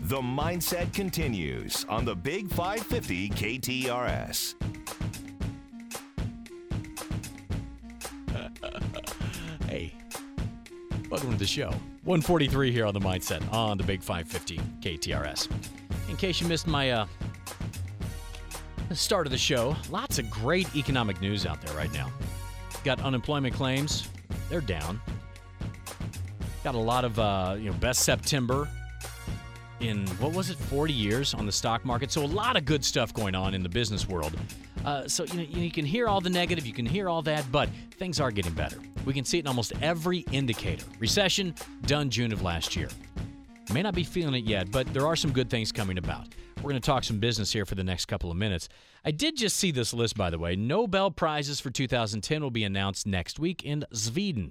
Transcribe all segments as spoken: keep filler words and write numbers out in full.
The Mindset continues on the Big five fifty K T R S. Hey, welcome to the show. one forty-three here on The Mindset on the Big five fifty K T R S. In case you missed my uh, start of the show, lots of great economic news out there right now. Got unemployment claims. They're down. Got a lot of, uh, you know, best September in, what was it, forty years on the stock market. So a lot of good stuff going on in the business world. Uh, so, you know, you can hear all the negative, you can hear all that, but things are getting better. We can see it in almost every indicator. Recession, done June of last year. May not be feeling it yet, but there are some good things coming about. We're going to talk some business here for the next couple of minutes. I did just see this list, by the way. Nobel Prizes for two thousand ten will be announced next week in Sweden.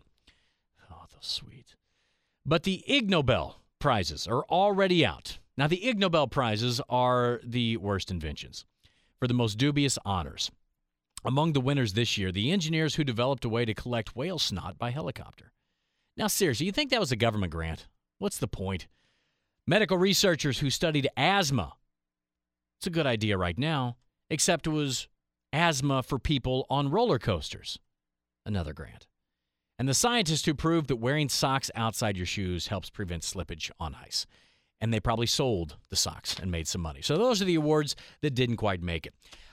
Oh, those sweet. But the Ig Nobel Prizes are already out. Now, the Ig Nobel Prizes are the worst inventions for the most dubious honors. Among the winners this year, the engineers who developed a way to collect whale snot by helicopter. Now, seriously, you think that was a government grant? What's the point? Medical researchers who studied asthma. It's a good idea right now, except it was asthma for people on roller coasters. Another grant. And the scientists who proved that wearing socks outside your shoes helps prevent slippage on ice. And they probably sold the socks and made some money. So those are the awards that didn't quite make it.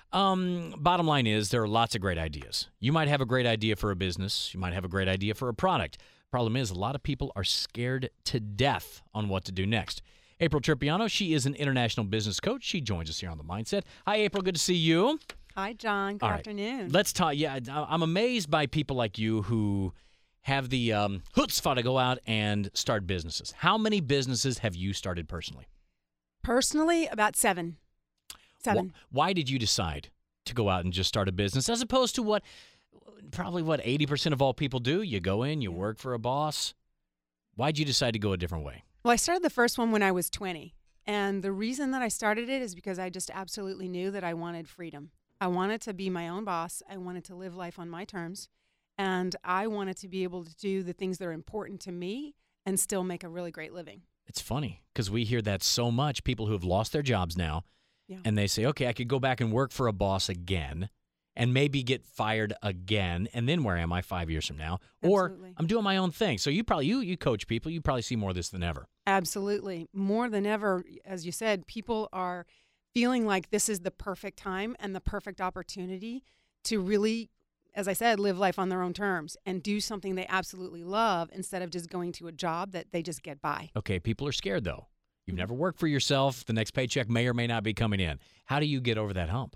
Um, bottom line is there are lots of great ideas. You might have a great idea for a business. You might have a great idea for a product. Problem is, a lot of people are scared to death on what to do next. April Tripiano, she is an international business coach. She joins us here on The Mindset. Hi, April. Good to see you. Hi, John. Good All right. afternoon. Let's talk. Yeah, I'm amazed by people like you who have the um, chutzpah to go out and start businesses. How many businesses have you started personally? Personally, about seven. Seven. Wh- Why did you decide to go out and just start a business as opposed to what, probably what eighty percent of all people do? You go in, you work for a boss. Why'd you decide to go a different way? Well, I started the first one when I was twenty. And the reason that I started it is because I just absolutely knew that I wanted freedom. I wanted to be my own boss. I wanted to live life on my terms. And I wanted to be able to do the things that are important to me and still make a really great living. It's funny because we hear that so much. People who have lost their jobs now, Yeah. and they say, okay, I could go back and work for a boss again and maybe get fired again. And then where am I five years from now? Absolutely. Or I'm doing my own thing. So you probably, you, you coach people. You probably see more of this than ever. Absolutely. More than ever, as you said, people are feeling like this is the perfect time and the perfect opportunity to really, as I said, live life on their own terms and do something they absolutely love instead of just going to a job that they just get by. Okay, people are scared, though. You've never worked for yourself. The next paycheck may or may not be coming in. How do you get over that hump?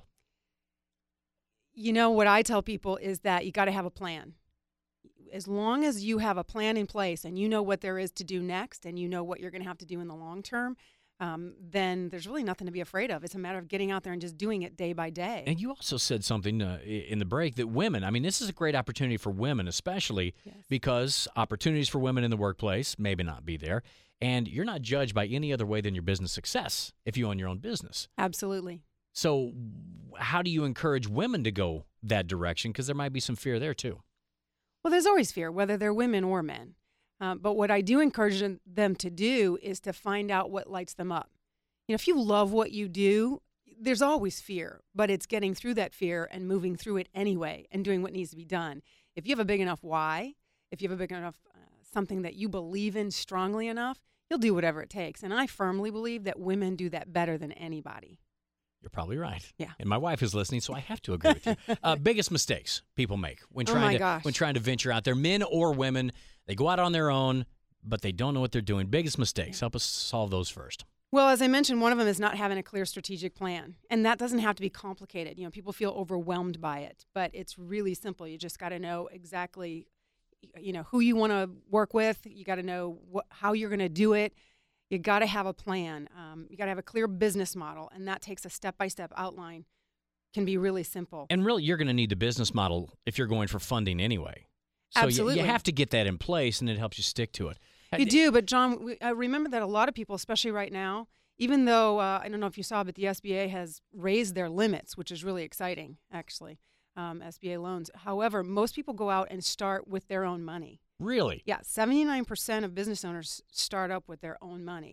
You know, what I tell people is that you got to have a plan. As long as you have a plan in place and you know what there is to do next and you know what you're going to have to do in the long term, um, then there's really nothing to be afraid of. It's a matter of getting out there and just doing it day by day. And you also said something uh, in the break that women, I mean, this is a great opportunity for women, especially Yes. because opportunities for women in the workplace maybe not be there. And you're not judged by any other way than your business success if you own your own business. Absolutely. So how do you encourage women to go that direction? Because there might be some fear there, too. Well, there's always fear, whether they're women or men. Uh, but what I do encourage them to do is to find out what lights them up. You know, if you love what you do, there's always fear, but it's getting through that fear and moving through it anyway and doing what needs to be done. If you have a big enough why, if you have a big enough uh, something that you believe in strongly enough, you'll do whatever it takes. And I firmly believe that women do that better than anybody. You're probably right. Yeah. And my wife is listening, so I have to agree with you. Uh, biggest mistakes people make when Oh trying my to gosh. when trying to venture out there, men or women, they go out on their own, but they don't know what they're doing. Biggest mistakes. Help us solve those first. Well, as I mentioned, one of them is not having a clear strategic plan. And that doesn't have to be complicated. You know, people feel overwhelmed by it, but it's really simple. You just got to know exactly, you know, who you want to work with. You got to know what, how you're going to do it. You got to have a plan. Um, you got to have a clear business model, and that takes a step-by-step outline. Can be really simple. And really, you're going to need the business model if you're going for funding anyway. So you- Absolutely. You, have to get that in place, and it helps you stick to it. You do, but John, we, uh, remember that a lot of people, especially right now, even though, uh, I don't know if you saw, but the S B A has raised their limits, which is really exciting, actually, um, S B A loans. However, most people go out and start with their own money. Really? Yeah, seventy-nine percent of business owners start up with their own money.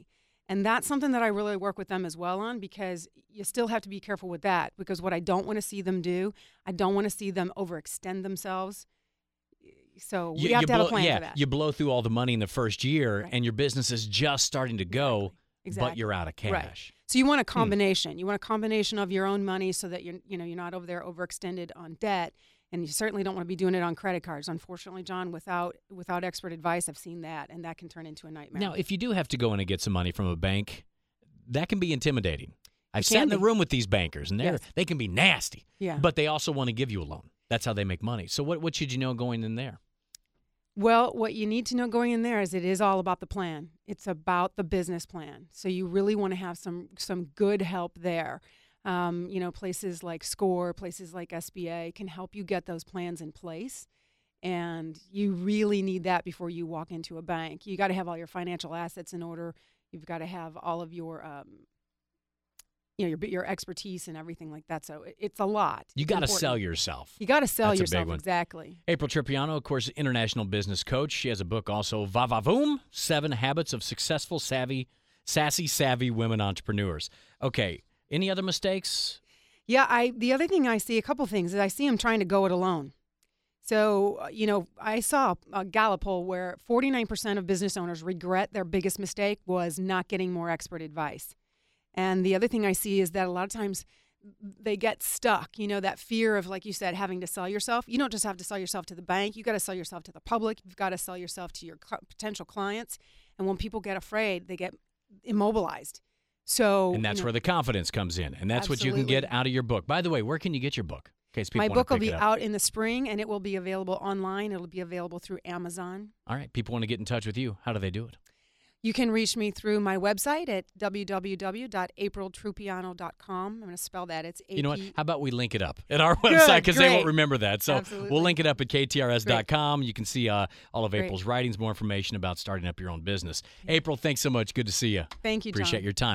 And that's something that I really work with them as well on, because you still have to be careful with that, because what I don't want to see them do, I don't want to see them overextend themselves. So we You- have you to have blow- a plan yeah, for that. you blow through all the money in the first year, Right. and your business is just starting to go, Exactly. but you're out of cash. Right. So you want a combination. You want a combination of your own money so that you're, you know, you're not over there overextended on debt, and you certainly don't want to be doing it on credit cards. Unfortunately, John, without without expert advice, I've seen that, and that can turn into a nightmare. Now, if you do have to go in and get some money from a bank, that can be intimidating. I've It sat can in the be. room with these bankers, and they are Yes. they can be nasty, Yeah. but they also want to give you a loan. That's how they make money. So what, what should you know going in there? Well, what you need to know going in there is it is all about the plan. It's about the business plan. So you really want to have some some good help there. Um, you know, places like SCORE, places like S B A can help you get those plans in place. And you really need that before you walk into a bank. You got to have all your financial assets in order. You've got to have all of your, um, you know, your your expertise and everything like that. So it, it's a lot. You It's got to important. sell yourself. You got to sell That's a big yourself one. exactly. April Tripiano, of course, international business coach. She has a book also, Va Va Voom, Seven Habits of Successful, Savvy, Sassy, Savvy Women Entrepreneurs. Okay, any other mistakes? Yeah, I the other thing I see, a couple things, is I see them trying to go it alone. So, uh, you know, I saw a Gallup poll where forty-nine percent of business owners regret their biggest mistake was not getting more expert advice. And the other thing I see is that a lot of times they get stuck, you know, that fear of, like you said, having to sell yourself. You don't just have to sell yourself to the bank. You got to sell yourself to the public. You've got to sell yourself to your cl- potential clients. And when people get afraid, they get immobilized. So, And that's you know, where the confidence comes in. And that's what you can get Absolutely. out of your book. By the way, where can you get your book? In case people my want book to will pick be it up. out in the spring, and it will be available online. It'll be available through Amazon. All right, people want to get in touch with you. How do they do it? You can reach me through my website at w w w dot april trupiano dot com. I'm going to spell that. It's A P. You know what? How about we link it up at our website because they won't great. remember that. So Absolutely. we'll link it up at k t r s dot com. You can see uh, all of Great. April's writings, more information about starting up your own business. April, thanks so much. Good to see you. Thank you, John. Appreciate your time.